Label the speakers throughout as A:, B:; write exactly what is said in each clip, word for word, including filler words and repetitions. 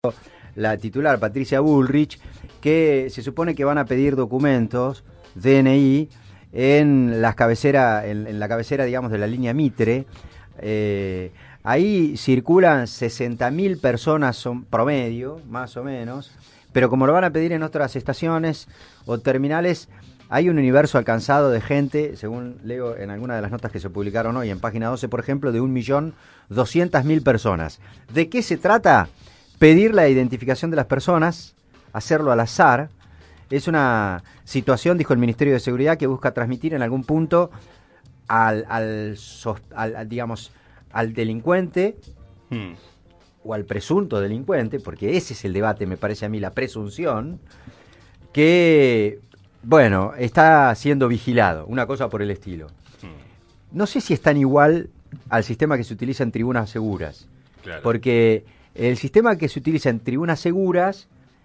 A: La titular Patricia Bullrich, que se supone que van a pedir documentos, D N I, en, las cabecera, en, en la cabecera, digamos, de la línea Mitre. Eh, ahí circulan sesenta mil personas son promedio, más o menos, pero como lo van a pedir en otras estaciones o terminales, hay un universo alcanzado de gente, según leo en algunas de las notas que se publicaron hoy, en página doce, por ejemplo, de un millón doscientas mil personas. ¿De qué se trata? Pedir la identificación de las personas, hacerlo al azar. Es una situación, dijo el Ministerio de Seguridad, que busca transmitir en algún punto al, al, al, al digamos, al delincuente hmm. o al presunto delincuente, porque ese es el debate, me parece a mí, la presunción, que, bueno, está siendo vigilado, una cosa por el estilo. Hmm. No sé si es tan igual al sistema que se utiliza en tribunas seguras, claro. Porque el sistema que se utiliza en tribunas seguras,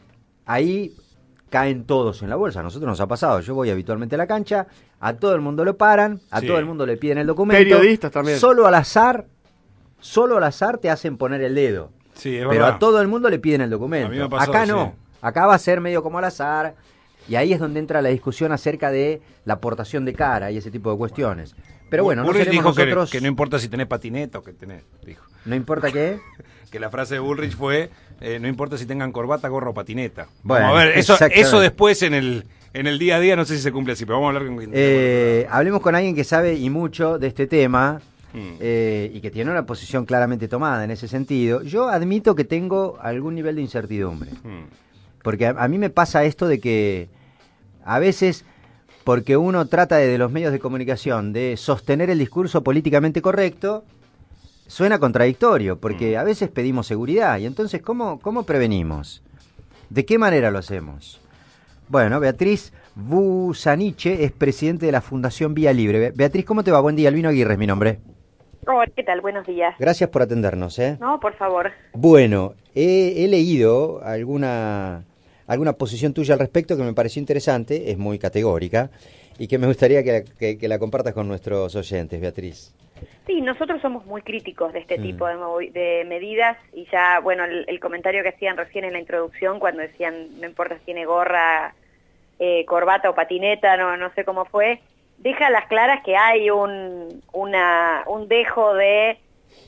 A: ahí caen todos en la bolsa. A nosotros nos ha pasado. Yo voy habitualmente a la cancha, a todo el mundo lo paran, a sí. todo el mundo le piden el documento.
B: Periodistas también.
A: Solo al azar, solo al azar te hacen poner el dedo.
B: Sí, es
A: Pero
B: verdad.
A: A todo el mundo le piden el documento.
B: A mí me pasó,
A: acá no.
B: Sí.
A: Acá va a ser medio como al azar. Y ahí es donde entra la discusión acerca de la aportación de cara y ese tipo de cuestiones. Pero bueno, no seremos
B: dijo
A: nosotros...
B: que, que no importa si tenés patineta o que tenés, dijo.
A: ¿No importa qué?
B: Que la frase de Bullrich fue, eh, no importa si tengan corbata, gorra o patineta.
A: Bueno,
B: vamos a ver, eso, eso después en el, en el día a día no sé si se cumple así, pero vamos a hablar con...
A: Eh, hablemos con alguien que sabe y mucho de este tema hmm. eh, y que tiene una posición claramente tomada en ese sentido. Yo admito que tengo algún nivel de incertidumbre. Hmm. Porque a, a mí me pasa esto de que a veces... porque uno trata desde los medios de comunicación de sostener el discurso políticamente correcto, suena contradictorio, porque a veces pedimos seguridad, y entonces, ¿cómo, cómo prevenimos? ¿De qué manera lo hacemos? Bueno, Beatriz Busaniche es presidente de la Fundación Vía Libre. Beatriz, ¿cómo te va? Buen día, Albino Aguirre es mi nombre.
C: Hola, ¿qué tal? Buenos días.
A: Gracias por atendernos, ¿eh?
C: No, por favor.
A: Bueno, he, he leído alguna... alguna posición tuya al respecto que me pareció interesante, es muy categórica, y que me gustaría que la, que, que la compartas con nuestros oyentes, Beatriz.
C: Sí, nosotros somos muy críticos de este mm. tipo de, de medidas, y ya, bueno, el, el comentario que hacían recién en la introducción, cuando decían, no importa si tiene gorra, eh, corbata o patineta, no, no sé cómo fue, deja a las claras que hay un, una, un dejo de,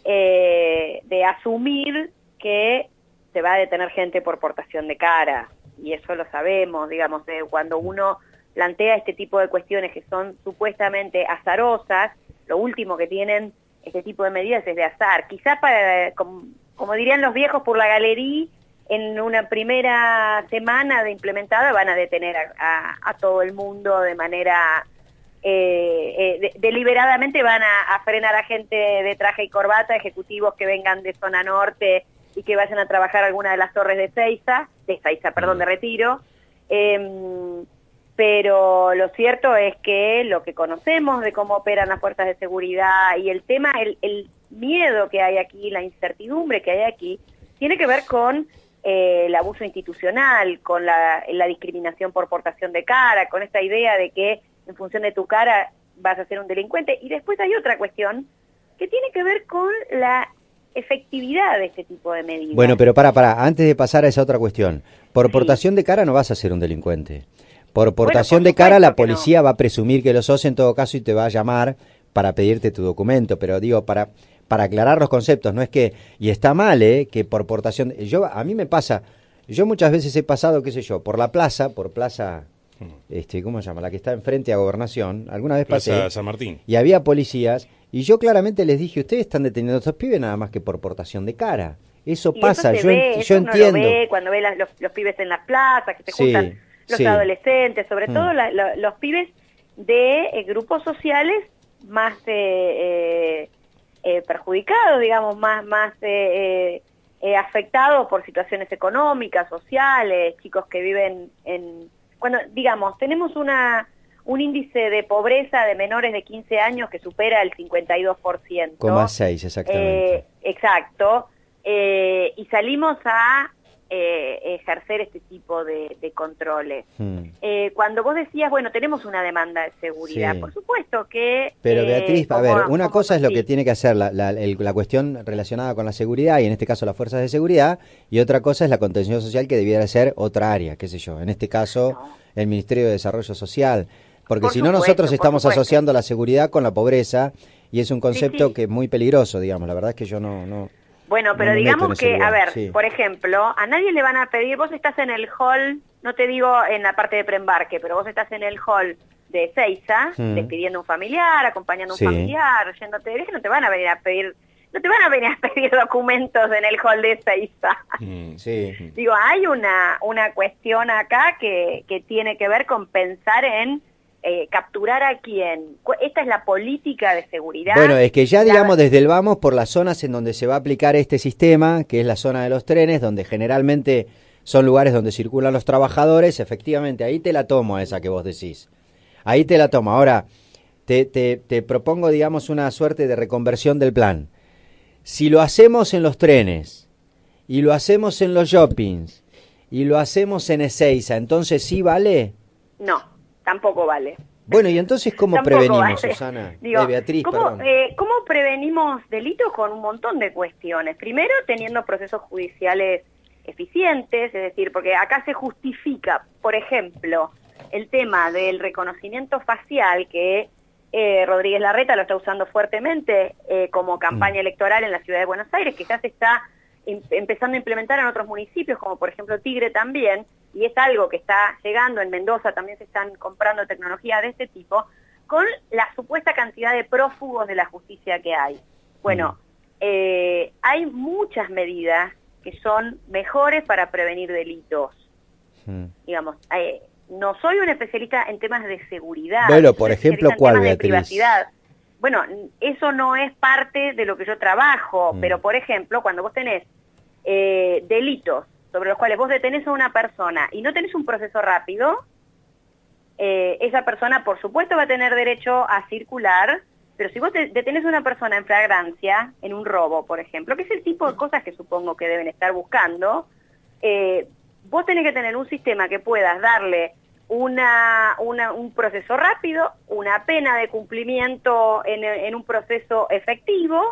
C: eh, de asumir que se va a detener gente por portación de cara. Y eso lo sabemos, digamos, de cuando uno plantea este tipo de cuestiones que son supuestamente azarosas, lo último que tienen este tipo de medidas es de azar. Quizás para, como, como dirían los viejos, por la galería, en una primera semana de implementada van a detener a, a, a todo el mundo de manera... Eh, eh, de, deliberadamente van a, a frenar a gente de traje y corbata, ejecutivos que vengan de zona norte y que vayan a trabajar alguna de las torres de Seiza, de Seiza, perdón, de Retiro, eh, pero lo cierto es que lo que conocemos de cómo operan las fuerzas de seguridad y el tema, el, el miedo que hay aquí, la incertidumbre que hay aquí, tiene que ver con eh, el abuso institucional, con la, la discriminación por portación de cara, con esta idea de que en función de tu cara vas a ser un delincuente. Y después hay otra cuestión que tiene que ver con la efectividad de este tipo de medidas.
A: Bueno, pero para, para, antes de pasar a esa otra cuestión, por sí. portación de cara no vas a ser un delincuente. Por portación bueno, por de cara la policía no. va a presumir que lo sos en todo caso y te va a llamar para pedirte tu documento, pero digo, para para aclarar los conceptos, no es que, y está mal, ¿eh? Que por portación, yo a mí me pasa, yo muchas veces he pasado, qué sé yo, por la plaza, por plaza, este, ¿cómo se llama? La que está enfrente a Gobernación, alguna vez pasé.
B: Plaza San Martín.
A: Y había policías, y yo claramente les dije, ustedes están deteniendo a estos pibes nada más que por portación de cara. Eso
C: y
A: pasa,
C: eso
A: yo,
C: ve,
A: en,
C: eso
A: yo
C: uno
A: entiendo.
C: Lo ve cuando ve las, los, los pibes en las plazas, que se
A: sí,
C: juntan los
A: sí.
C: adolescentes, sobre
A: mm.
C: todo la, la, los pibes de eh, grupos sociales más eh, eh, eh, perjudicados, digamos, más, más eh, eh, afectados por situaciones económicas, sociales, chicos que viven en... Cuando, digamos, tenemos una un índice de pobreza de menores de quince años que supera el cincuenta y dos por ciento.
A: Coma seis, exactamente.
C: Eh, exacto. Eh, y salimos a eh, ejercer este tipo de, de controles.
A: Hmm.
C: Eh, cuando vos decías, bueno, tenemos una demanda de seguridad,
A: Sí.
C: por supuesto que...
A: Pero
C: eh,
A: Beatriz, a
C: como-
A: ver, una
C: como-
A: cosa es lo
C: sí.
A: que tiene que hacer la, la, el- la cuestión relacionada con la seguridad, y en este caso las fuerzas de seguridad, y otra cosa es la contención social, que debiera ser otra área, qué sé yo, en este caso
C: No.
A: el Ministerio de Desarrollo Social, porque
C: Por
A: si no
C: supuesto,
A: nosotros
C: por
A: estamos
C: supuesto.
A: asociando la seguridad con la pobreza, y es un concepto
C: sí.
A: que es muy peligroso, digamos, la verdad es que yo no... no
C: Bueno,
A: no
C: pero
A: me meto en
C: digamos
A: ese
C: que,
A: lugar,
C: a ver,
A: sí.
C: por ejemplo, a nadie le van a pedir, vos estás en el hall, no te digo en la parte de preembarque, pero vos estás en el hall de Ezeiza,
A: Mm.
C: despidiendo a un familiar, acompañando a un
A: Sí.
C: familiar, yéndote, es que no te van a venir a pedir, no te van a venir a pedir documentos en el hall de Ezeiza.
B: Mm.
A: Sí.
C: Digo, hay una, una cuestión acá que, que tiene que ver con pensar en eh, capturar a quién. Cu- Esta es la política de seguridad.
A: Bueno, es que ya
C: La-
A: digamos desde el vamos por las zonas en donde se va a aplicar este sistema, que es la zona de los trenes, donde generalmente son lugares donde circulan los trabajadores, efectivamente, ahí te la tomo a esa que vos decís. Ahí te la tomo. Ahora, te, te, te propongo, digamos, una suerte de reconversión del plan. Si lo hacemos en los trenes, y lo hacemos en los shoppings, y lo hacemos en Ezeiza, entonces ¿sí vale?
C: No, tampoco vale.
A: Bueno, y entonces ¿cómo
C: Tampoco
A: prevenimos,
C: vale.
A: Susana?
C: Digo,
A: Eh, Beatriz,
C: ¿cómo,
A: perdón.
C: eh, ¿Cómo prevenimos delitos? Con un montón de cuestiones. Primero, teniendo procesos judiciales eficientes, es decir, porque acá se justifica, por ejemplo, el tema del reconocimiento facial, que eh, Rodríguez Larreta lo está usando fuertemente eh, como campaña
A: Mm.
C: electoral en la ciudad de Buenos Aires, que ya se está em- empezando a implementar en otros municipios, como por ejemplo Tigre también, y es algo que está llegando en Mendoza, también se están comprando tecnología de este tipo, con la supuesta cantidad de prófugos de la justicia que hay. Bueno, eh, hay muchas medidas que son mejores para prevenir delitos.
A: Mm.
C: Digamos, eh, no soy un especialista en temas de seguridad.
A: Bueno,
C: soy
A: por
C: un
A: ejemplo,
C: especialista en
A: ¿cuál,
C: temas de
A: Beatriz?
C: privacidad. Bueno, eso no es parte de lo que yo trabajo,
A: Mm.
C: pero por ejemplo, cuando vos tenés eh, delitos sobre los cuales vos detenés a una persona y no tenés un proceso rápido, eh, esa persona por supuesto va a tener derecho a circular, pero si vos te- detenés a una persona en flagrancia, en un robo, por ejemplo, que es el tipo de cosas que supongo que deben estar buscando, eh, vos tenés que tener un sistema que puedas darle una, una, un proceso rápido, una pena de cumplimiento en, en un proceso efectivo,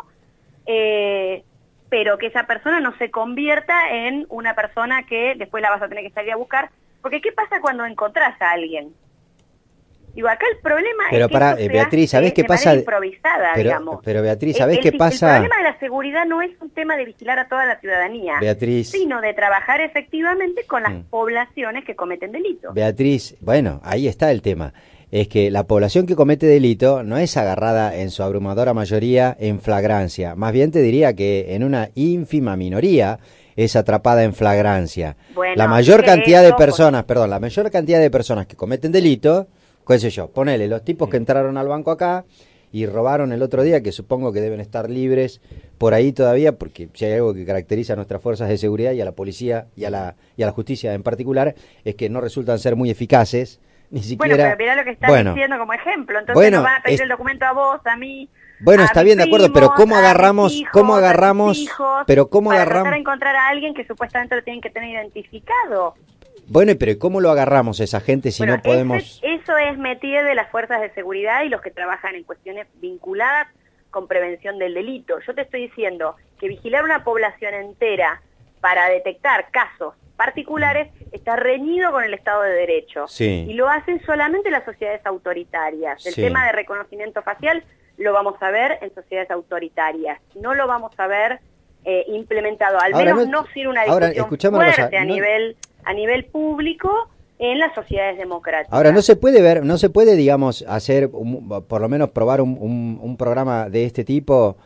C: eh, pero que esa persona no se convierta en una persona que después la vas a tener que salir a buscar, porque ¿qué pasa cuando encontrás a alguien? Digo, acá el problema
A: Pero
C: es que
A: pará,
C: esto
A: eh,
C: se
A: Beatriz,
C: hace
A: ¿sabés qué
C: de
A: pasa?
C: manera improvisada,
A: Pero,
C: digamos.
A: pero Beatriz,
C: El-
A: ¿sabés
C: el,
A: qué
C: el
A: pasa?
C: problema de la seguridad no es un tema de vigilar a toda la ciudadanía,
A: Beatriz.
C: sino de trabajar efectivamente con las
A: Mm.
C: poblaciones que cometen delitos.
A: Beatriz, bueno, ahí está el tema. Es que la población que comete delito no es agarrada en su abrumadora mayoría en flagrancia. Más bien te diría que en una ínfima minoría es atrapada en flagrancia.
C: Bueno,
A: la mayor
C: que
A: cantidad de
C: eso,
A: personas, perdón, la mayor cantidad de personas que cometen delito, qué sé yo, ponele, los tipos que entraron al banco acá y robaron el otro día, que supongo que deben estar libres por ahí todavía, porque si hay algo que caracteriza a nuestras fuerzas de seguridad y a la policía y a la, y a la justicia en particular, es que no resultan ser muy eficaces, ni siquiera...
C: Bueno, pero mirá lo que estás
A: Bueno,
C: diciendo como ejemplo. Entonces
A: Bueno,
C: nos van a pedir
A: es-
C: el documento a vos, a mí.
A: Bueno,
C: a
A: está
C: mis
A: bien, de acuerdo, pero
C: primos,
A: ¿cómo
C: a mis
A: agarramos-
C: hijos,
A: cómo
C: a tus
A: agarramos-
C: hijos,
A: pero cómo
C: para
A: agarramos-
C: tratar de encontrar a alguien que supuestamente lo tienen que tener identificado.
A: Bueno, pero ¿y cómo lo agarramos a esa gente si
C: Bueno,
A: no podemos...?
C: ese- eso es metier de las fuerzas de seguridad y los que trabajan en cuestiones vinculadas con prevención del delito. Yo te estoy diciendo que vigilar una población entera para detectar casos particulares está reñido con el Estado de Derecho.
A: Sí.
C: Y lo hacen solamente las sociedades autoritarias. El
A: Sí.
C: tema de reconocimiento facial lo vamos a ver en sociedades autoritarias. No lo vamos a ver eh, implementado, al
A: Ahora,
C: menos
A: no-
C: no, sin una
A: ahora,
C: discusión
A: escuchame una
C: fuerte
A: cosa,
C: a
A: no-
C: nivel a nivel público en las sociedades democráticas.
A: Ahora, no se puede ver, no se puede, digamos, hacer, un- por lo menos probar un, un- un programa de este tipo.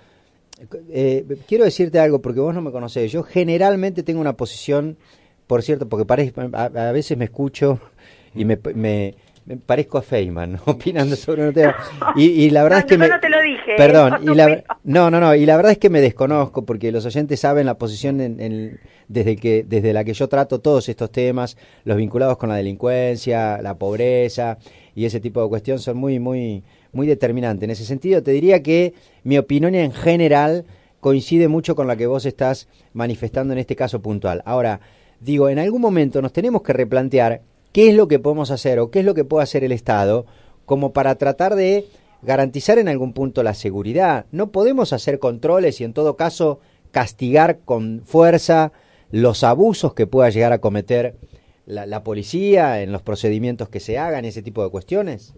A: Eh, quiero decirte algo, porque vos no me conocés. Yo generalmente tengo una posición, por cierto, porque parece, a, a veces me escucho y me, me, me parezco a Feynman, ¿no? Opinando sobre un tema. Y, y la verdad
C: No,
A: es que
C: yo
A: me...
C: no te lo dije,
A: Perdón,
C: eso
A: y la,
C: pero-
A: no, no, no, y la verdad es que me desconozco, porque los oyentes saben la posición en, en- desde, que, desde la que yo trato todos estos temas, los vinculados con la delincuencia, la pobreza y ese tipo de cuestiones son muy, muy, muy determinantes. En ese sentido, te diría que mi opinión en general coincide mucho con la que vos estás manifestando en este caso puntual. Ahora, digo, en algún momento nos tenemos que replantear qué es lo que podemos hacer o qué es lo que puede hacer el Estado como para tratar de garantizar en algún punto la seguridad. No podemos hacer controles y en todo caso castigar con fuerza los abusos que pueda llegar a cometer la, la policía en los procedimientos que se hagan, ese tipo de cuestiones.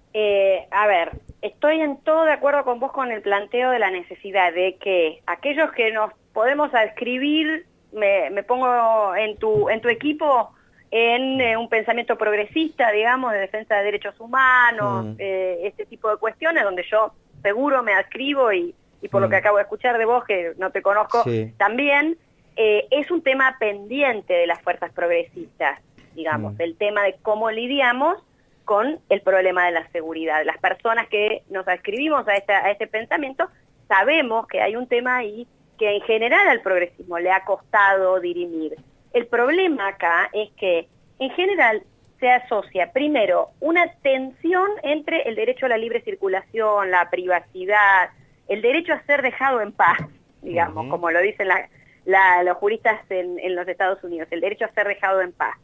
C: Eh, a ver, estoy en todo de acuerdo con vos con el planteo de la necesidad de que aquellos que nos podemos adscribir, me, me pongo en tu, en tu equipo, en eh, un pensamiento progresista, digamos, de defensa de derechos humanos, mm. eh, este tipo de cuestiones, donde yo seguro me adscribo y, y por mm. lo que acabo de escuchar de vos, que no te conozco, sí. también eh, es un tema pendiente de las fuerzas progresistas, digamos, mm. el tema de cómo lidiamos con el problema de la seguridad. Las personas que nos adscribimos a, esta, a este pensamiento sabemos que hay un tema ahí que en general al progresismo le ha costado dirimir. El problema acá es que en general se asocia primero una tensión entre el derecho a la libre circulación, la privacidad, el derecho a ser dejado en paz, digamos, uh-huh. como lo dicen la, la, los juristas en, en los Estados Unidos, el derecho a ser dejado en paz,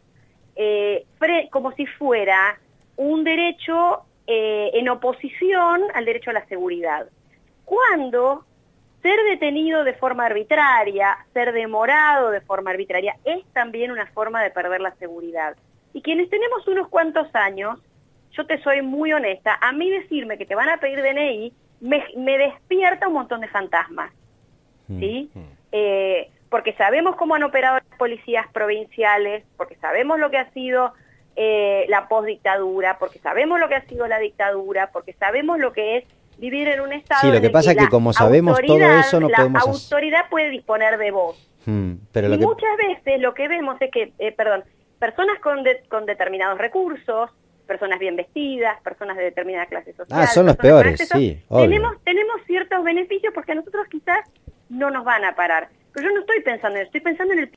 C: eh, fre- como si fuera un derecho eh, en oposición al derecho a la seguridad. Cuando ser detenido de forma arbitraria, ser demorado de forma arbitraria, es también una forma de perder la seguridad. Y quienes tenemos unos cuantos años, yo te soy muy honesta, a mí decirme que te van a pedir D N I me, me despierta un montón de fantasmas, ¿sí? Mm. Eh, porque sabemos cómo han operado las policías provinciales, porque sabemos lo que ha sido eh, la postdictadura, porque sabemos lo que ha sido la dictadura, porque sabemos lo que es vivir en un estado.
A: Sí, lo que pasa es que como sabemos todo eso no
C: la
A: podemos...
C: La autoridad puede disponer de vos.
A: Hmm, pero lo
C: y
A: que...
C: muchas veces lo que vemos es que, eh, perdón, personas con, de, con determinados recursos, personas bien vestidas, personas de determinada clase social...
A: Ah, son los peores, acceso, sí, obvio.
C: Tenemos, tenemos ciertos beneficios porque a nosotros quizás no nos van a parar. Pero yo no estoy pensando en eso, estoy pensando en el